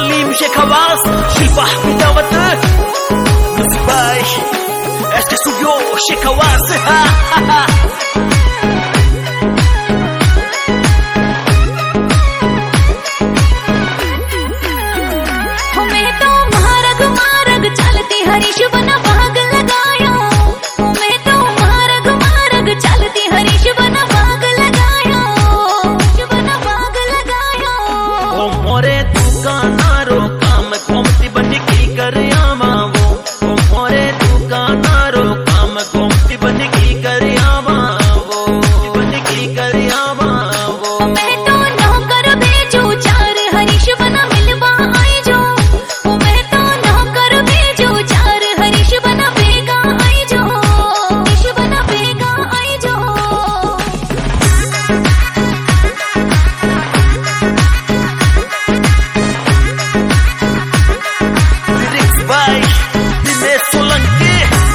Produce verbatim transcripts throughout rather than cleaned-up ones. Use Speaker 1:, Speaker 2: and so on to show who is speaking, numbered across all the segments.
Speaker 1: Salim Sheikhawas, Shilpa Midawat, Music by S K Studio Sheikhawas.
Speaker 2: हमें तो मारग मारग चलती हरीश बना भाग लगाया, हमें तो मारग मारग चलती हरीश बना भाग लगाया, बना भाग लगाया।
Speaker 1: ओ मोरे दुकानारो काम कोमती बन की कर आवा वो, ओ मोरे दुकानारो काम कोमती बन की कर आवा वो, बन की कर आवा वो।
Speaker 2: मैं तो नौकर भेजू चार हरीश बना मिलवा आई जो, मैं तो नौकर भेजू चार हरीश बना बेगा आई जो, हरीश बना बेगा आई जो।
Speaker 1: Lyrics by Dinesh Solanki.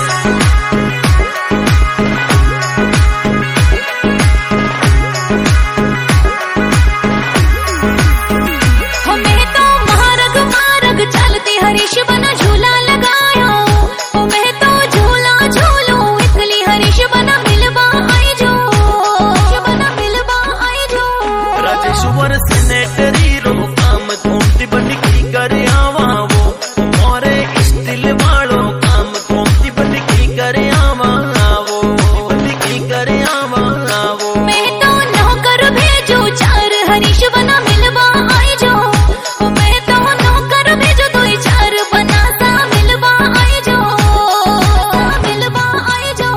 Speaker 2: हमें तो मारग मारग चलती हरीश बना झूला लगाया, मैं तो झूला झूलू इकली हरीश बना मिलवा आई जो, बना मिलवा आई जो।
Speaker 1: राजेश्वर सेनेटरी रो काम कोमती बन की कर आवा वो, मोरे स्टिल वालो काम कोमती बन की कर आवा वो, बन की कर आवा वो।
Speaker 2: मैं तो नौकर भेजू चार हरीश बना मिलवा आई जो, मैं तो नौकर भेजू दो चार बना सा मिलवा आई जो, मिलवा आई जो।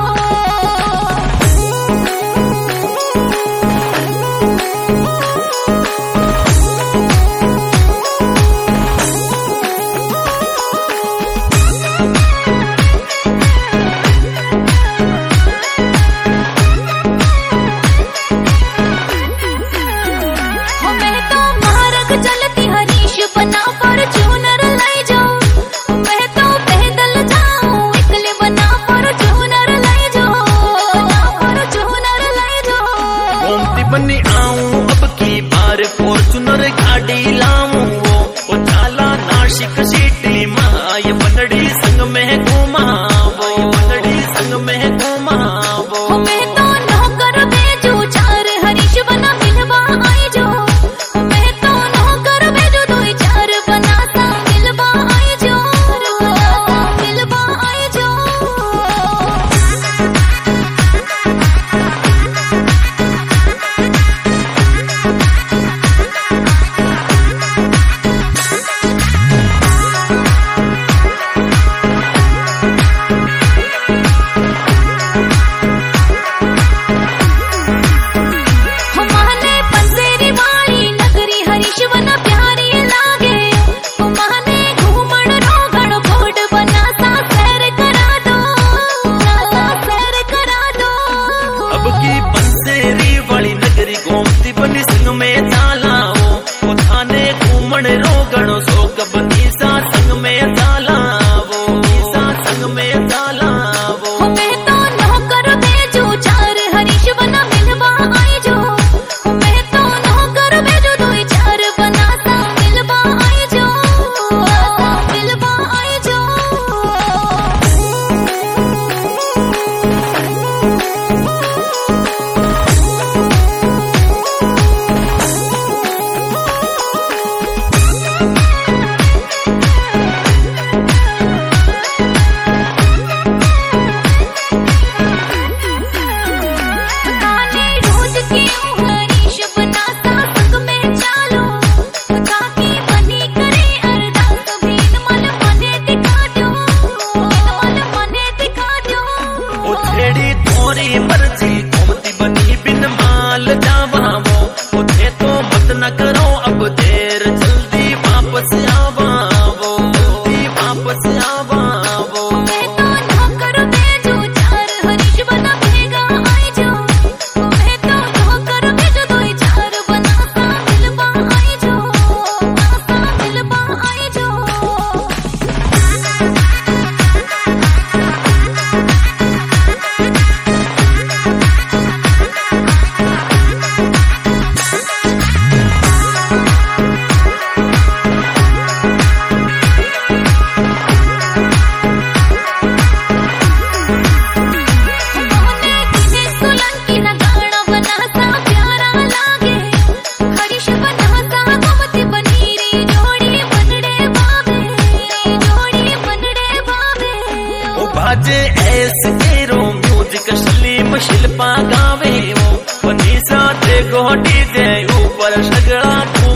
Speaker 2: मैं तो मारग चलती हरीश बना फॉर्च्यूनर लाई जाऊं, मैं तो पैदल जाऊं इकले बना फॉर्च्यूनर लाई जाऊं, फॉर्च्यूनर लाई जाऊं।
Speaker 1: कोमती बनी आऊं अब की बार फॉर्चूनर गाड़ी लाऊं वो, ओ चाला नासिक सिटी माय बनड़ी संग में घुमावो, बनड़ी संग में घुमावो।
Speaker 2: मैं तो नौकर भेजू चार हरीश बना मिलवा आई जो, मैं तो नौकर भेजू दो चार बना सा मिलवा आई जो, मिलवा आई जो।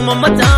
Speaker 1: धूम मचा